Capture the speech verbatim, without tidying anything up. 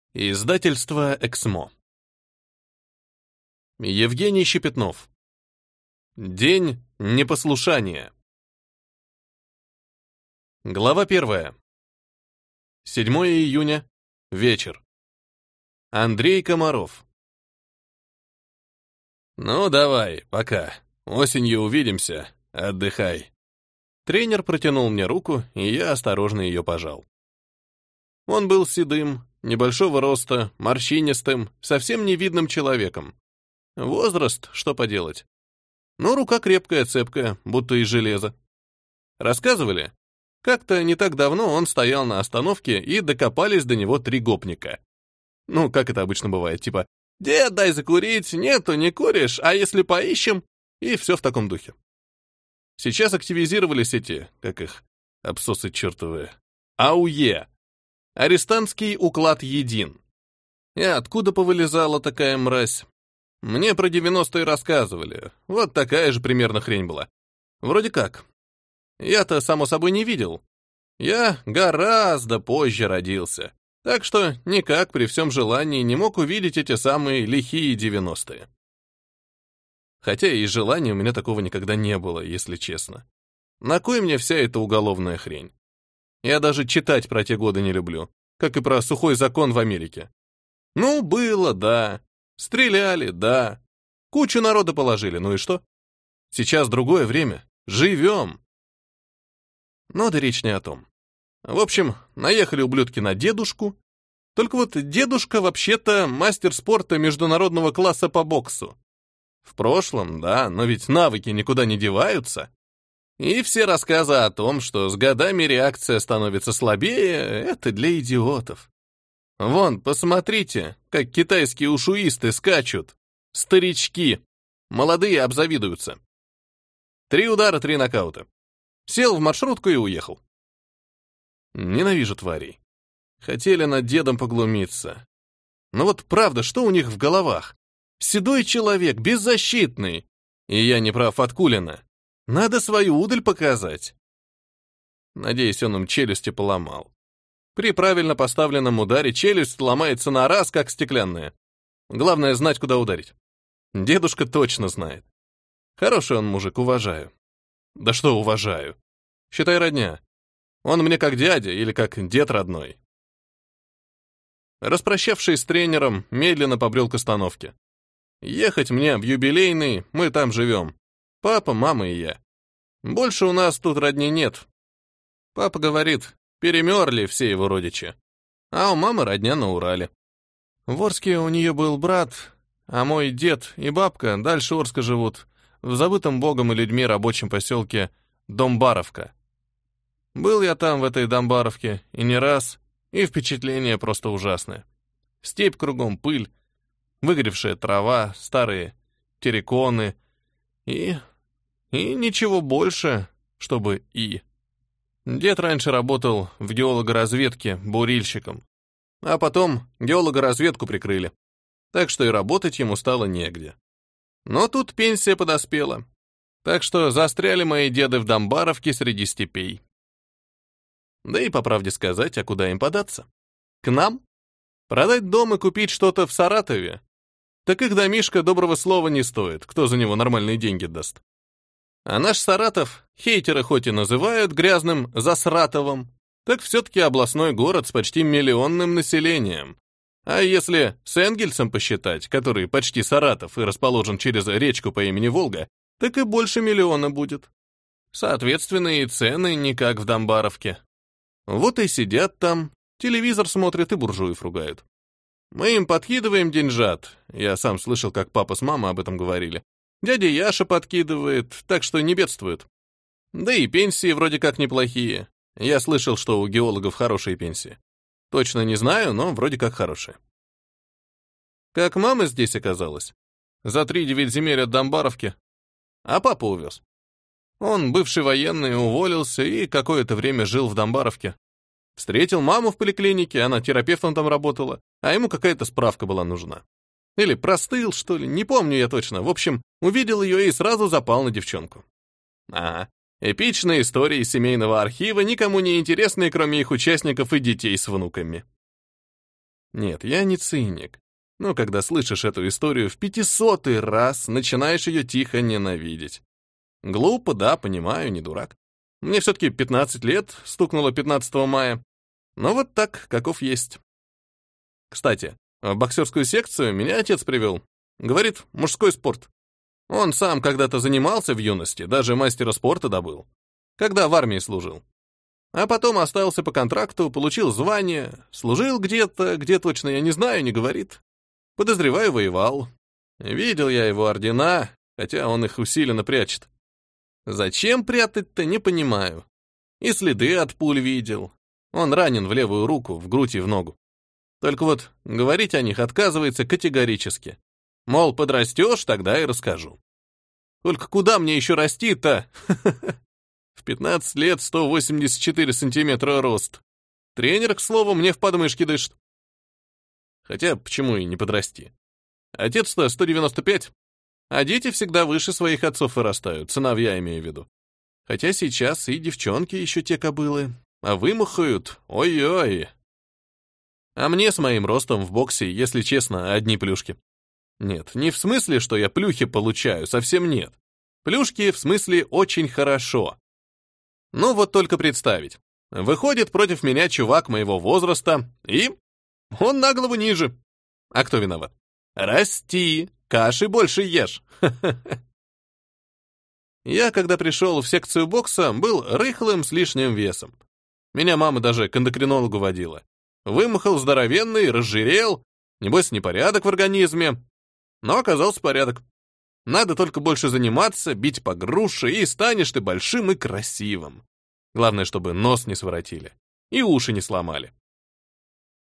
Издательство «Эксмо». Евгений Щепетнов. День непослушания. Глава первая. седьмое июня. Вечер. Андрей Комаров. «Ну, давай, пока. Осенью увидимся. Отдыхай». Тренер протянул мне руку, и я осторожно ее пожал. Он был седым, небольшого роста, морщинистым, совсем невидным человеком. Возраст, что поделать. Но рука крепкая, цепкая, будто из железа. Рассказывали? Как-то не так давно он стоял на остановке, и докопались до него три гопника. Ну, как это обычно бывает, типа «Дед, дай закурить, нету, не куришь, а если поищем?» И все в таком духе. Сейчас активизировались эти, как их, абсосы чертовы, АУЕ. Арестантский уклад един. И откуда повылезала такая мразь? Мне про девяностые рассказывали. Вот такая же примерно хрень была. Вроде как. Я-то, само собой, не видел. Я гораздо позже родился. Так что никак при всем желании не мог увидеть эти самые лихие девяностые. Хотя и желания у меня такого никогда не было, если честно. На кой мне вся эта уголовная хрень? Я даже читать про те годы не люблю, как и про сухой закон в Америке. Ну, было, да. Стреляли, да. Кучу народа положили, ну и что? Сейчас другое время. Живем. Но да речь не о том. В общем, наехали ублюдки на дедушку. Только вот дедушка вообще-то мастер спорта международного класса по боксу. В прошлом, да, но ведь навыки никуда не деваются. И все рассказы о том, что с годами реакция становится слабее, это для идиотов. Вон, посмотрите, как китайские ушуисты скачут. Старички. Молодые обзавидуются. Три удара, три нокаута. Сел в маршрутку и уехал. Ненавижу тварей. Хотели над дедом поглумиться. Но вот правда, что у них в головах? Седой человек, беззащитный. И я не прав от Кулина. Надо свою удаль показать. Надеюсь, он им челюсти поломал. При правильно поставленном ударе челюсть ломается на раз, как стеклянная. Главное знать, куда ударить. Дедушка точно знает. Хороший он мужик, уважаю. Да что уважаю? Считай, родня. Он мне как дядя или как дед родной. Распрощавшись с тренером, медленно побрел к остановке. Ехать мне в юбилейный, мы там живем. Папа, мама и я. Больше у нас тут родни нет. Папа говорит, перемерли все его родичи. А у мамы родня на Урале. В Орске у нее был брат, а мой дед и бабка дальше Орска живут, в забытом богом и людьми рабочем поселке Домбаровка. Был я там, в этой Домбаровке, и не раз, и впечатление просто ужасное. Степь кругом, пыль, выгоревшая трава, старые терриконы и... и ничего больше, чтобы и... Дед раньше работал в геологоразведке бурильщиком, а потом геологоразведку прикрыли, так что и работать ему стало негде. Но тут пенсия подоспела, так что застряли мои деды в Домбаровке среди степей. Да и по правде сказать, а куда им податься? К нам? Продать дом и купить что-то в Саратове? Так их домишко доброго слова не стоит, кто за него нормальные деньги даст. А наш Саратов, хейтеры хоть и называют грязным Засратовым, так все-таки областной город с почти миллионным населением. А если с Энгельсом посчитать, который почти Саратов и расположен через речку по имени Волга, так и больше миллиона будет. Соответственно, и цены не как в Домбаровке. Вот и сидят там, телевизор смотрят и буржуев ругают. Мы им подкидываем деньжат. Я сам слышал, как папа с мамой об этом говорили. Дядя Яша подкидывает, так что не бедствует. Да и пенсии вроде как неплохие. Я слышал, что у геологов хорошие пенсии. Точно не знаю, но вроде как хорошие. Как мама здесь оказалась? За три девять земель от Домбаровки. А папа увез. Он бывший военный, уволился и какое-то время жил в Домбаровке. Встретил маму в поликлинике, она терапевтом там работала, а ему какая-то справка была нужна. Или простыл, что ли, не помню я точно. В общем, увидел ее и сразу запал на девчонку. Ага, эпичные истории из семейного архива, никому не интересные, кроме их участников и детей с внуками. Нет, я не циник. Но когда слышишь эту историю в пятисотый раз, начинаешь ее тихо ненавидеть. Глупо, да, понимаю, не дурак. Мне все-таки пятнадцать лет, стукнуло пятнадцатого мая. Но вот так, каков есть. Кстати, в боксерскую секцию меня отец привел. Говорит, мужской спорт. Он сам когда-то занимался в юности, даже мастера спорта добыл, когда в армии служил. А потом остался по контракту, получил звание, служил где-то, где точно я не знаю, не говорит. Подозреваю, воевал. Видел я его ордена, хотя он их усиленно прячет. Зачем прятать-то, не понимаю. И следы от пуль видел. Он ранен в левую руку, в грудь и в ногу. Только вот говорить о них отказывается категорически. Мол, подрастешь, тогда и расскажу. Только куда мне еще расти-то? В пятнадцать лет сто восемьдесят четыре сантиметра рост. Тренер, к слову, мне в подмышки дышит. Хотя, почему и не подрасти? Отец-то сто девяносто пять, а дети всегда выше своих отцов вырастают, сыновья имею в виду. Хотя сейчас и девчонки еще те кобылы, а вымахают, ой-ой. А мне с моим ростом в боксе, если честно, одни плюшки. Нет, не в смысле, что я плюхи получаю, совсем нет. Плюшки в смысле очень хорошо. Ну вот только представить. Выходит против меня чувак моего возраста, и он на голову ниже. А кто виноват? Расти, каши больше ешь. Я, когда пришел в секцию бокса, был рыхлым с лишним весом. Меня мама даже к эндокринологу водила. Вымахал здоровенный, разжирел, небось непорядок в организме. Но оказался порядок. Надо только больше заниматься, бить по груше, и станешь ты большим и красивым. Главное, чтобы нос не своротили и уши не сломали.